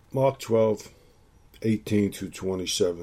Mark 12:18-27.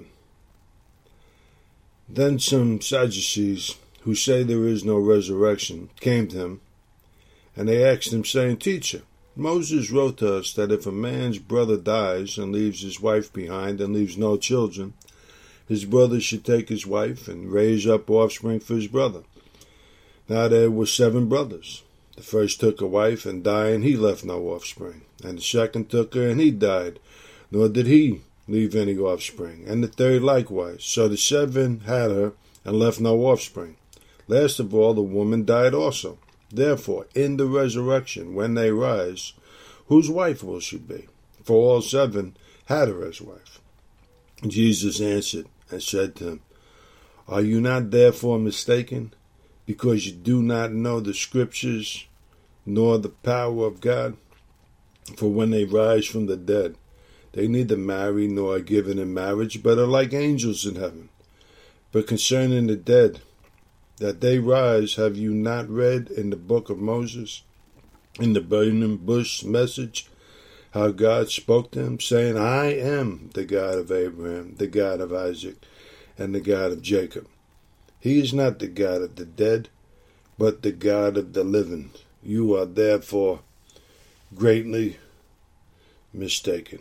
Then some Sadducees, who say there is no resurrection, came to him, and they asked him, saying, Teacher, Moses wrote to us that if a man's brother dies and leaves his wife behind and leaves no children, his brother should take his wife and raise up offspring for his brother. Now there were 7 brothers. The first took a wife and died, and he left no offspring. And the second took her, and he died, nor did he leave any offspring. And the third likewise. So the 7 had her, and left no offspring. Last of all, the woman died also. Therefore, in the resurrection, when they rise, whose wife will she be? For all 7 had her as wife. Jesus answered and said to him, Are you not therefore mistaken, because you do not know the Scriptures, nor the power of God? For when they rise from the dead, they neither marry nor are given in marriage, but are like angels in heaven. But concerning the dead, that they rise, have you not read in the book of Moses, in the burning bush message, how God spoke to him, saying, I am the God of Abraham, the God of Isaac, and the God of Jacob. He is not the God of the dead, but the God of the living. You are therefore greatly mistaken.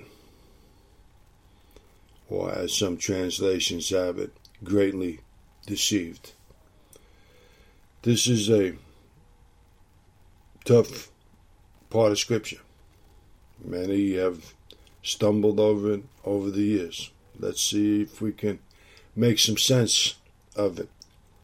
Or as some translations have it, greatly deceived. This is a tough part of Scripture. Many have stumbled over it over the years. Let's see if we can make some sense of it.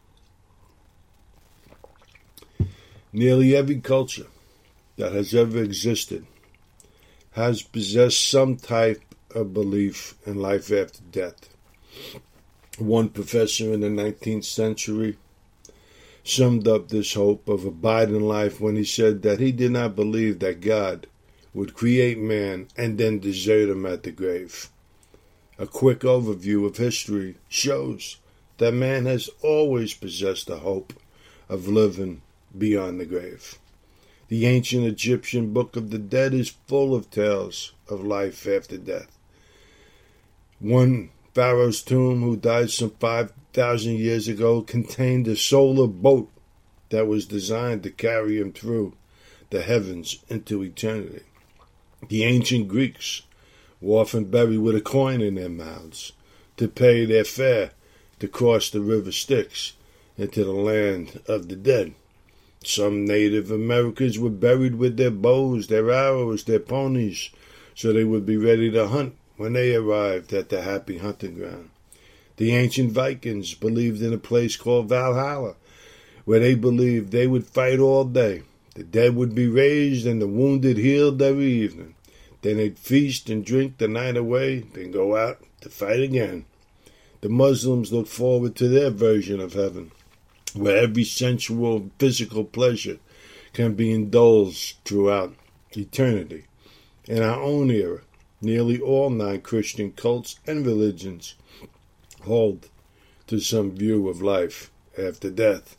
Nearly every culture that has ever existed has possessed some type of belief in life after death. One professor in the 19th century summed up this hope of abiding life when he said that he did not believe that God would create man and then desert him at the grave. A quick overview of history shows that man has always possessed the hope of living beyond the grave. The ancient Egyptian Book of the Dead is full of tales of life after death. One Pharaoh's tomb, who died some 5,000 years ago, contained a solar boat that was designed to carry him through the heavens into eternity. The ancient Greeks were often buried with a coin in their mouths to pay their fare to cross the river Styx into the land of the dead. Some Native Americans were buried with their bows, their arrows, their ponies, so they would be ready to hunt when they arrived at the happy hunting ground. The ancient Vikings believed in a place called Valhalla, where they believed they would fight all day. The dead would be raised and the wounded healed every evening. Then they'd feast and drink the night away, then go out to fight again. The Muslims look forward to their version of heaven, where every sensual physical pleasure can be indulged throughout eternity. In our own era, nearly all non-Christian cults and religions hold to some view of life after death.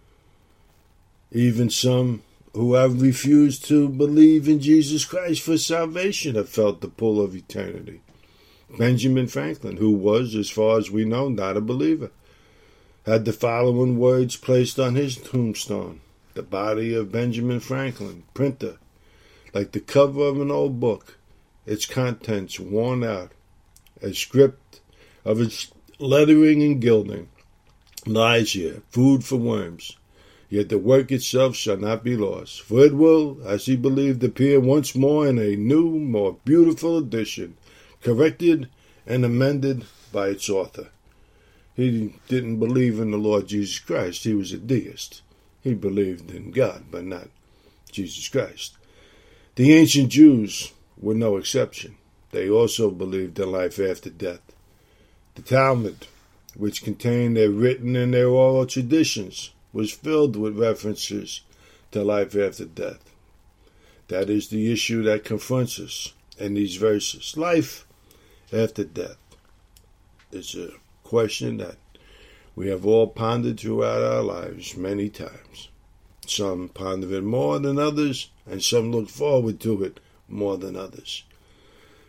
Even some who have refused to believe in Jesus Christ for salvation have felt the pull of eternity. Benjamin Franklin, who was, as far as we know, not a believer, had the following words placed on his tombstone: the body of Benjamin Franklin, printer, like the cover of an old book, its contents worn out, a script of its lettering and gilding, lies here, food for worms. Yet the work itself shall not be lost, for it will, as he believed, appear once more in a new, more beautiful edition, corrected and amended by its author. He didn't believe in the Lord Jesus Christ. He was a deist. He believed in God, but not Jesus Christ. The ancient Jews were no exception. They also believed in life after death. The Talmud, which contained their written and their oral traditions, was filled with references to life after death. That is the issue that confronts us in these verses. Life after death is a question that we have all pondered throughout our lives many times. Some ponder it more than others, and some look forward to it more than others.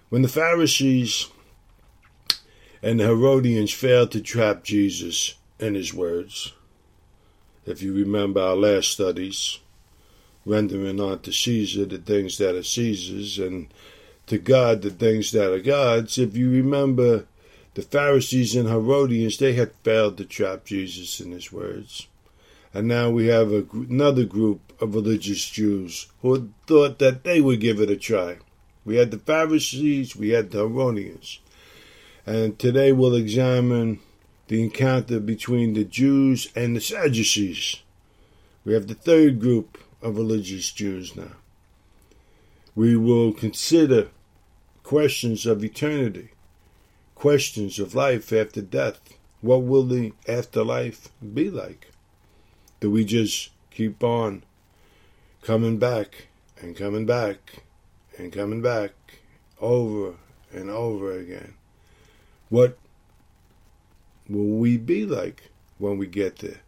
When the Pharisees and the Herodians failed to trap Jesus in his words, if you remember our last studies, rendering unto Caesar the things that are Caesar's, and to God the things that are God's. If you remember, the Pharisees and Herodians, they had failed to trap Jesus in his words. And now we have another group of religious Jews who thought that they would give it a try. We had the Pharisees, we had the Herodians. And today we'll examine the encounter between the Jews and the Sadducees. We have the third group of religious Jews now. We will consider questions of eternity, questions of life after death. What will the afterlife be like? Do we just keep on coming back and coming back and coming back over and over again? What will we be like when we get there?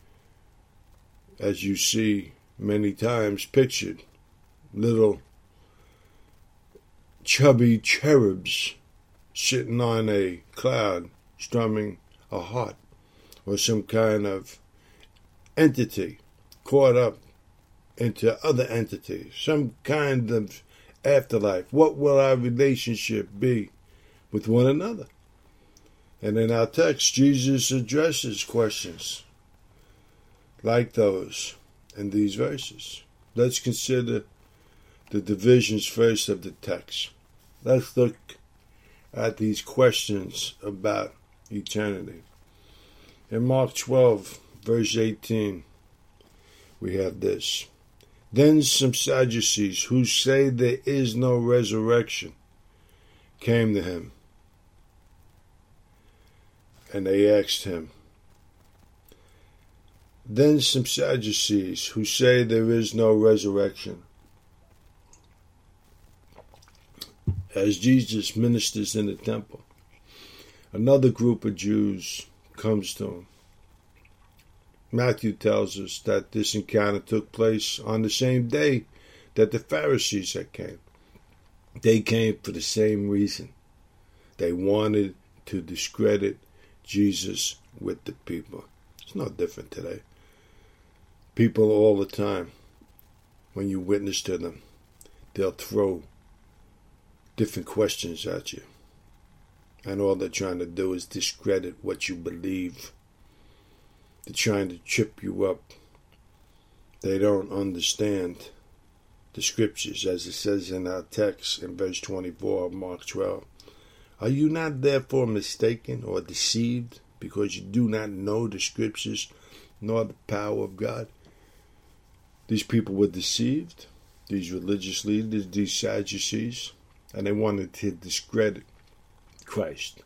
As you see many times pictured, little chubby cherubs sitting on a cloud strumming a harp, or some kind of entity caught up into other entities, some kind of afterlife. What will our relationship be with one another? And in our text, Jesus addresses questions like those in these verses. Let's consider the divisions first of the text. Let's look at these questions about eternity. In Mark 12, verse 18, we have this. Then some Sadducees, who say there is no resurrection, came to him. And they asked him. Then some Sadducees, who say there is no resurrection. As Jesus ministers in the temple, another group of Jews comes to him. Matthew tells us that this encounter took place on the same day that the Pharisees had came. They came for the same reason. They wanted to discredit Jesus with the people. It's no different today. People all the time, when you witness to them, they'll throw different questions at you. And all they're trying to do is discredit what you believe. They're trying to trip you up. They don't understand the scriptures, as it says in our text in verse 24 of Mark 12. Are you not therefore mistaken or deceived because you do not know the scriptures nor the power of God? These people were deceived, these religious leaders, these Sadducees, and they wanted to discredit Christ.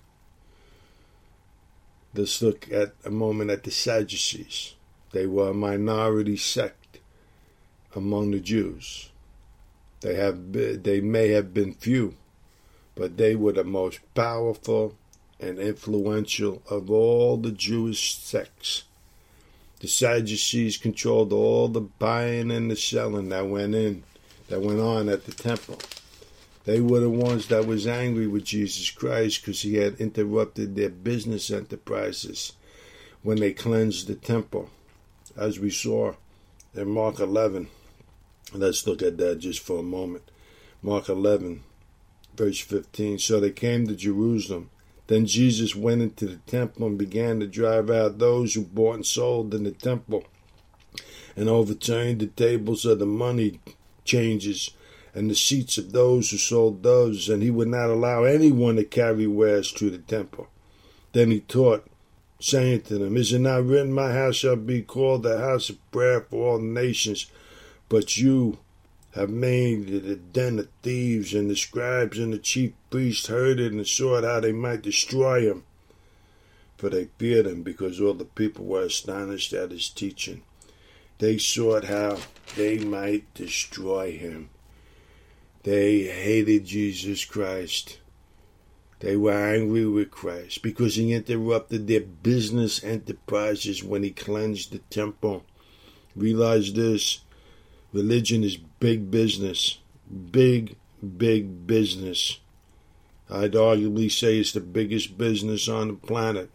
Let's look at a moment at the Sadducees. They were a minority sect among the Jews. They may have been few, but they were the most powerful and influential of all the Jewish sects. The Sadducees controlled all the buying and the selling that went on at the temple. They were the ones that was angry with Jesus Christ because he had interrupted their business enterprises when they cleansed the temple, as we saw in Mark 11. Let's look at that just for a moment. Mark 11, verse 15. So they came to Jerusalem. Then Jesus went into the temple and began to drive out those who bought and sold in the temple, and overturned the tables of the money changers and the seats of those who sold doves, and he would not allow anyone to carry wares through the temple. Then he taught, saying to them, Is it not written, My house shall be called a house of prayer for all nations, but you have made it a den of thieves? And the scribes and the chief priests heard it and sought how they might destroy him. For they feared him, because all the people were astonished at his teaching. They sought how they might destroy him. They hated Jesus Christ. They were angry with Christ because he interrupted their business enterprises when he cleansed the temple. Realize this. Religion is big business. Big business. I'd arguably say it's the biggest business on the planet.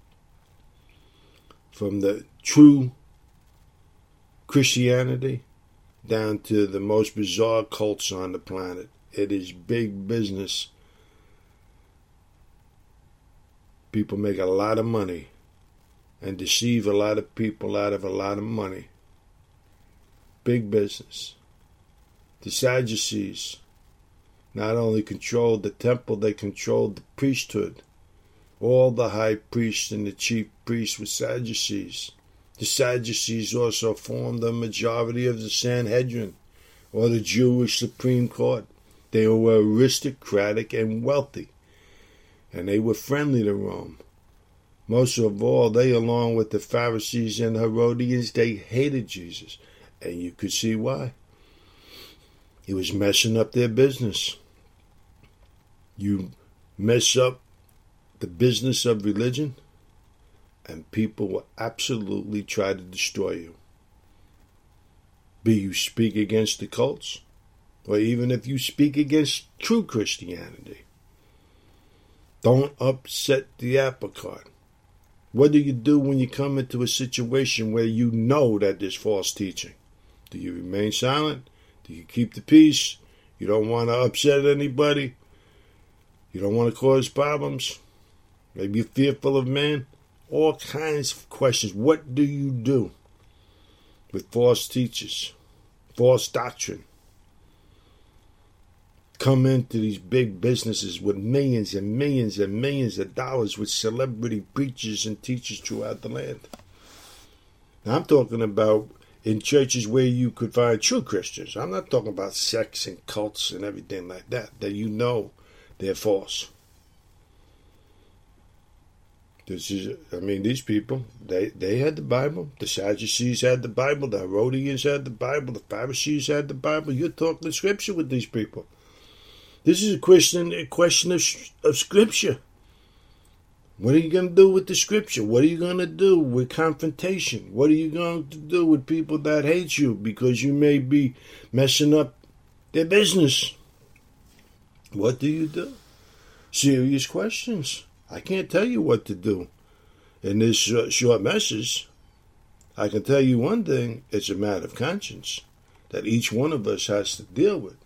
From the true Christianity down to the most bizarre cults on the planet. It is big business. People make a lot of money and deceive a lot of people out of a lot of money. Big business. The Sadducees not only controlled the temple, they controlled the priesthood. All the high priests and the chief priests were Sadducees. The Sadducees also formed the majority of the Sanhedrin, or the Jewish Supreme Court. They were aristocratic and wealthy, and they were friendly to Rome. Most of all, they, along with the Pharisees and Herodians, they hated Jesus, and you could see why. He was messing up their business. You mess up the business of religion, and people will absolutely try to destroy you. Be you speak against the cults, or even if you speak against true Christianity. Don't upset the apple cart. What do you do when you come into a situation where you know that there's false teaching? Do you remain silent? Do you keep the peace? You don't want to upset anybody? You don't want to cause problems? Maybe you're fearful of man? All kinds of questions. What do you do with false teachers, false doctrine? Come into these big businesses with millions and millions and millions of dollars with celebrity preachers and teachers throughout the land. Now, I'm talking about in churches where you could find true Christians. I'm not talking about sects and cults and everything like that you know they're false. These people, they had the Bible. The Sadducees had the Bible. The Herodians had the Bible. The Pharisees had the Bible. You're talking Scripture with these people. This is a question of Scripture. What are you going to do with the Scripture? What are you going to do with confrontation? What are you going to do with people that hate you because you may be messing up their business? What do you do? Serious questions. I can't tell you what to do in this short message. I can tell you one thing. It's a matter of conscience that each one of us has to deal with.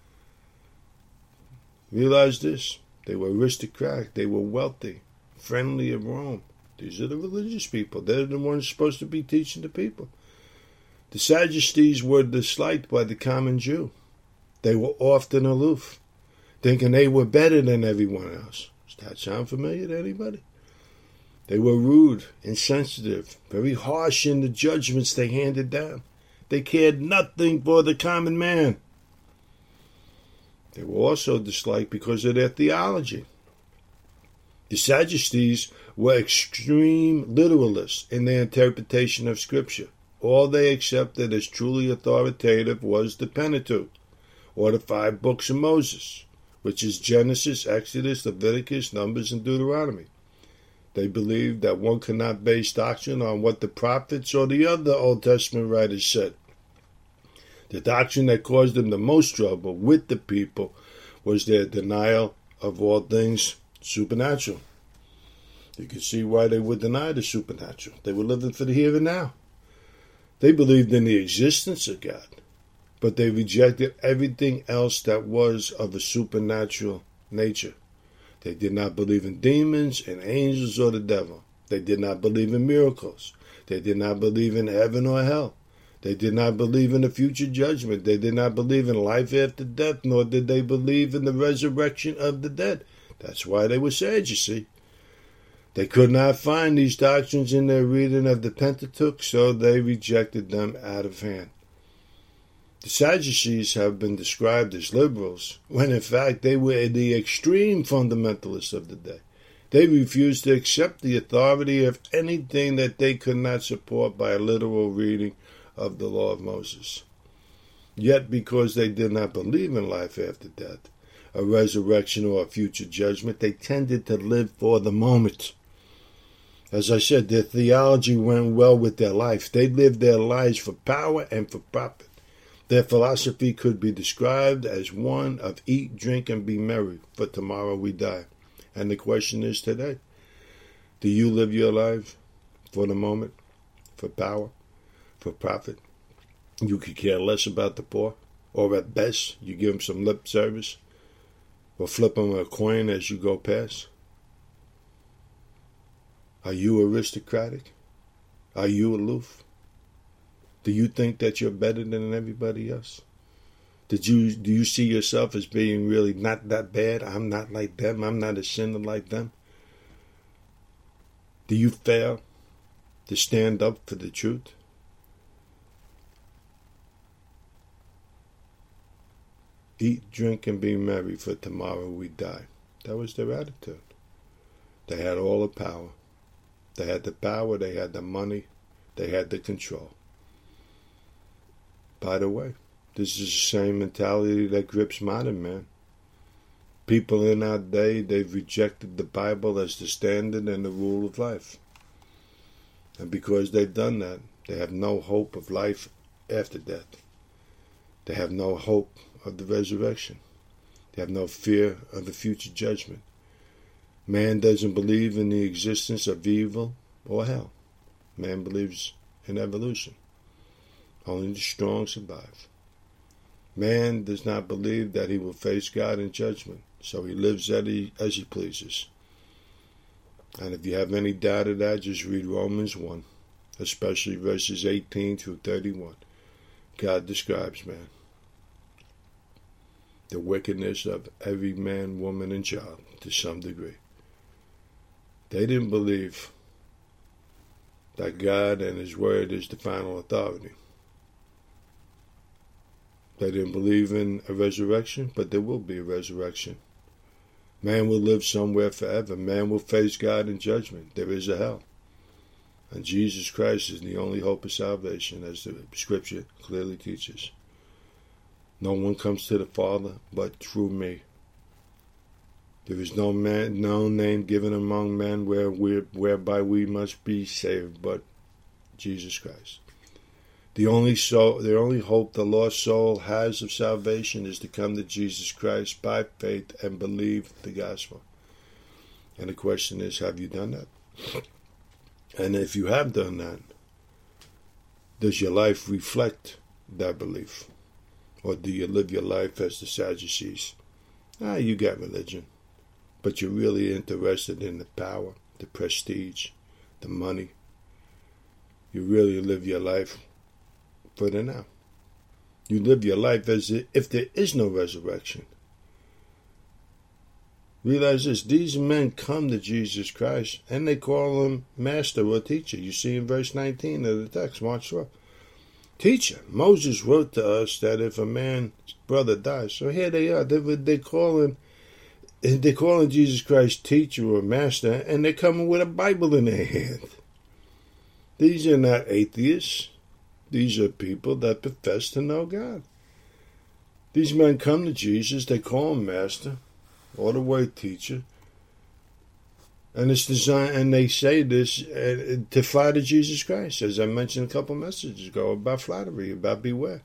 Realize this. They were aristocratic. They were wealthy. Friendly of Rome. These are the religious people. They're the ones supposed to be teaching the people. The Sadducees were disliked by the common Jew. They were often aloof, thinking they were better than everyone else. Does that sound familiar to anybody? They were rude, insensitive, very harsh in the judgments they handed down. They cared nothing for the common man. They were also disliked because of their theology. The Sadducees were extreme literalists in their interpretation of Scripture. All they accepted as truly authoritative was the Pentateuch, or the 5 books of Moses, which is Genesis, Exodus, Leviticus, Numbers, and Deuteronomy. They believed that one could not base doctrine on what the prophets or the other Old Testament writers said. The doctrine that caused them the most trouble with the people was their denial of all things supernatural. You can see why they would deny the supernatural. They were living for the here and now. They believed in the existence of God, but they rejected everything else that was of a supernatural nature. They did not believe in demons and angels or the devil. They did not believe in miracles. They did not believe in heaven or hell. They did not believe in the future judgment. They did not believe in life after death, nor did they believe in the resurrection of the dead. That's why they were sad, you see. They could not find these doctrines in their reading of the Pentateuch, so they rejected them out of hand. The Sadducees have been described as liberals, when in fact they were the extreme fundamentalists of the day. They refused to accept the authority of anything that they could not support by a literal reading of the law of Moses. Yet because they did not believe in life after death, a resurrection or a future judgment, they tended to live for the moment. As I said, their theology went well with their life. They lived their lives for power and for profit. Their philosophy could be described as one of eat, drink, and be merry, for tomorrow we die. And the question is today, do you live your life for the moment, for power, for profit? You could care less about the poor, or at best, you give them some lip service, or flip them a coin as you go past. Are you aristocratic? Are you aloof? Do you think that you're better than everybody else? Do you see yourself as being really not that bad? I'm not like them. I'm not a sinner like them. Do you fail to stand up for the truth? Eat, drink, and be merry, for tomorrow we die. That was their attitude. They had all the power. They had the power, they had the money, they had the control. By the way, this is the same mentality that grips modern man. People in our day, they've rejected the Bible as the standard and the rule of life. And because they've done that, they have no hope of life after death. They have no hope of the resurrection. They have no fear of the future judgment. Man doesn't believe in the existence of evil or hell. Man believes in evolution. Only the strong survive. Man does not believe that he will face God in judgment, so he lives as he pleases. And if you have any doubt of that, just read Romans 1, especially verses 18 through 31. God describes man. The wickedness of every man, woman, and child to some degree. They didn't believe that God and His Word is the final authority. They didn't believe in a resurrection, but there will be a resurrection. Man will live somewhere forever. Man will face God in judgment. There is a hell. And Jesus Christ is the only hope of salvation, as the Scripture clearly teaches. No one comes to the Father but through me. There is no name given among men whereby we must be saved but Jesus Christ. The only hope the lost soul has of salvation is to come to Jesus Christ by faith and believe the gospel. And the question is, have you done that? And if you have done that, does your life reflect that belief? Or do you live your life as the Sadducees? You got religion, but you're really interested in the power, the prestige, the money. You really live your life for the now. You live your life as if there is no resurrection. Realize this, these men come to Jesus Christ and they call him master or teacher. You see in verse 19 of the text, Mark 12. Teacher, Moses wrote to us that if a man's brother dies, so here they are, they're calling Jesus Christ teacher or master, and they're coming with a Bible in their hand. These are not atheists. These are people that profess to know God. These men come to Jesus, they call him master, or the word teacher, and it's designed, and they say this to flatter Jesus Christ, as I mentioned a couple messages ago about flattery, about beware.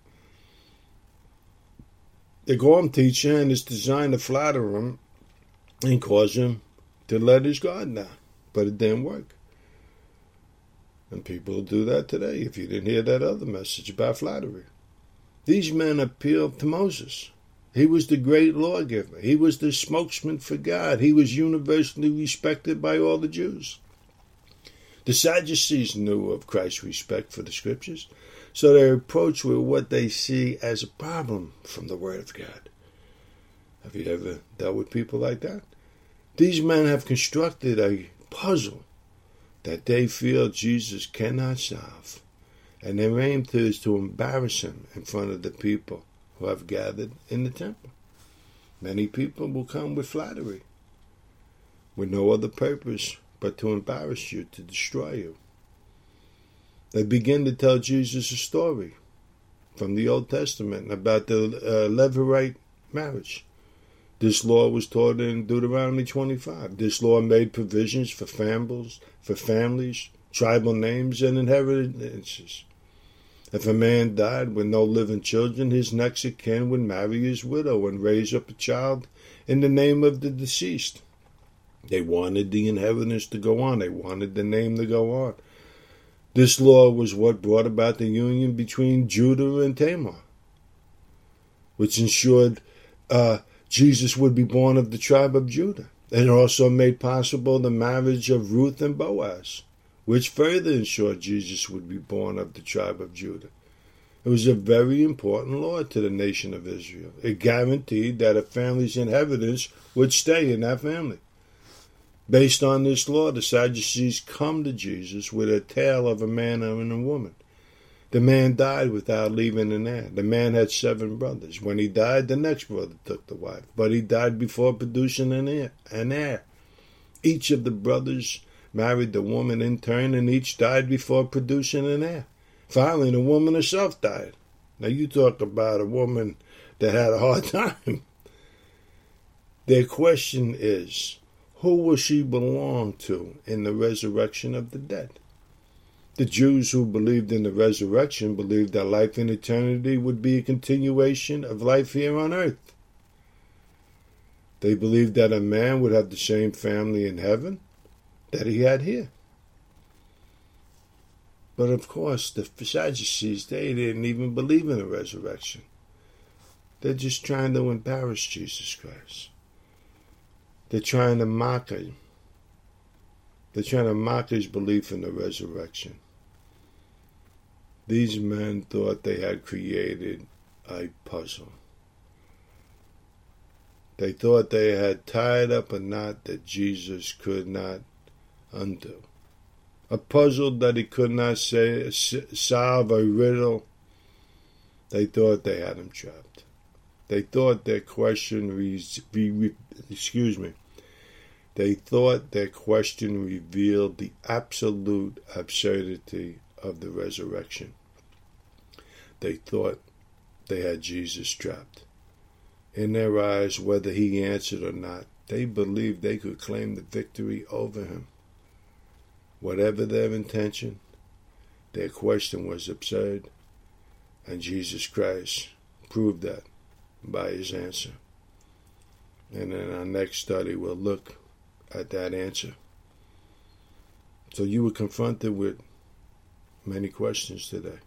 They call him teacher, and it's designed to flatter him and cause him to let his guard down, but it didn't work. And people do that today, if you didn't hear that other message about flattery. These men appealed to Moses. He was the great lawgiver. He was the spokesman for God. He was universally respected by all the Jews. The Sadducees knew of Christ's respect for the Scriptures, so their approach with what they see as a problem from the Word of God. Have you ever dealt with people like that? These men have constructed a puzzle that they feel Jesus cannot solve, and their aim is to embarrass him in front of the people who have gathered in the temple. Many people will come with flattery, with no other purpose but to embarrass you, to destroy you. They begin to tell Jesus a story from the Old Testament about the Levirate marriage. This law was taught in Deuteronomy 25. This law made provisions for families, tribal names, and inheritances. If a man died with no living children, his next of kin would marry his widow and raise up a child in the name of the deceased. They wanted the inheritance to go on. They wanted the name to go on. This law was what brought about the union between Judah and Tamar, which ensured Jesus would be born of the tribe of Judah. It also made possible the marriage of Ruth and Boaz, which further ensured Jesus would be born of the tribe of Judah. It was a very important law to the nation of Israel. It guaranteed that a family's inheritance would stay in that family. Based on this law, the Sadducees come to Jesus with a tale of a man and a woman. The man died without leaving an heir. The man had 7 brothers. When he died, the next brother took the wife, but he died before producing an heir. Each of the brothers married the woman in turn, and each died before producing an heir. Finally, the woman herself died. Now you talk about a woman that had a hard time. Their question is, who will she belong to in the resurrection of the dead? The Jews who believed in the resurrection believed that life in eternity would be a continuation of life here on earth. They believed that a man would have the same family in heaven that he had here. But of course, the Sadducees, they didn't even believe in the resurrection. They're just trying to embarrass Jesus Christ. They're trying to mock him. They're trying to mock his belief in the resurrection. These men thought they had created a puzzle. They thought they had tied up a knot that Jesus could not undo. A puzzle that he could not solve, a riddle. They thought they had him trapped. They thought their question They thought their question revealed the absolute absurdity of the resurrection. They thought they had Jesus trapped. In their eyes, whether he answered or not, they believed they could claim the victory over him. Whatever their intention, their question was absurd, and Jesus Christ proved that by his answer. And in our next study, we'll look at that answer. So you were confronted with many questions today.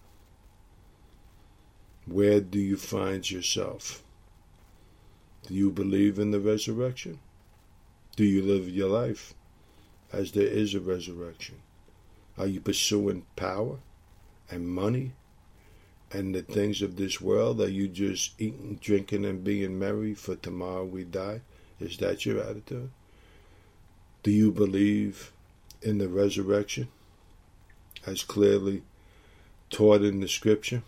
Where do you find yourself? Do you believe in the resurrection? Do you live your life as there is a resurrection? Are you pursuing power and money and the things of this world? Are you just eating, drinking, and being merry for tomorrow we die? Is that your attitude? Do you believe in the resurrection as clearly taught in the scripture?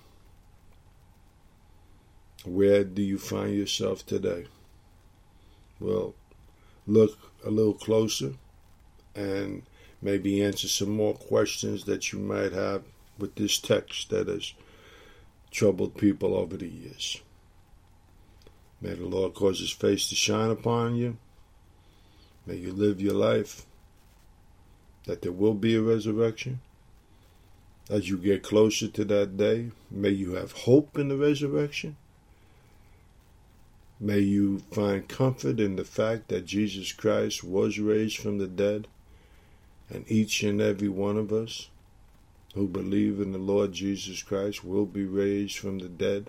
Where do you find yourself today? Well, look a little closer and maybe answer some more questions that you might have with this text that has troubled people over the years. May the Lord cause his face to shine upon you. May you live your life that there will be a resurrection. As you get closer to that day, may you have hope in the resurrection. May you find comfort in the fact that Jesus Christ was raised from the dead, and each and every one of us who believe in the Lord Jesus Christ will be raised from the dead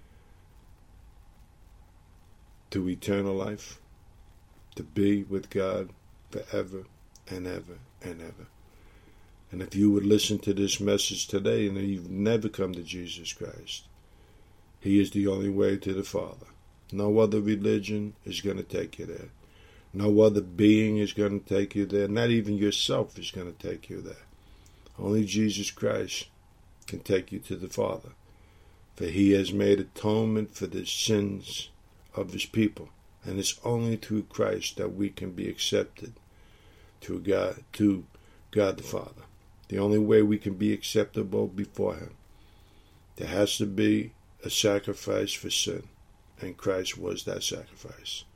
to eternal life, to be with God forever and ever and ever. And if you would listen to this message today and you've never come to Jesus Christ, he is the only way to the Father. No other religion is going to take you there. No other being is going to take you there. Not even yourself is going to take you there. Only Jesus Christ can take you to the Father. For he has made atonement for the sins of his people. And it's only through Christ that we can be accepted to God the Father. The only way we can be acceptable before him. There has to be a sacrifice for sin. And Christ was that sacrifice.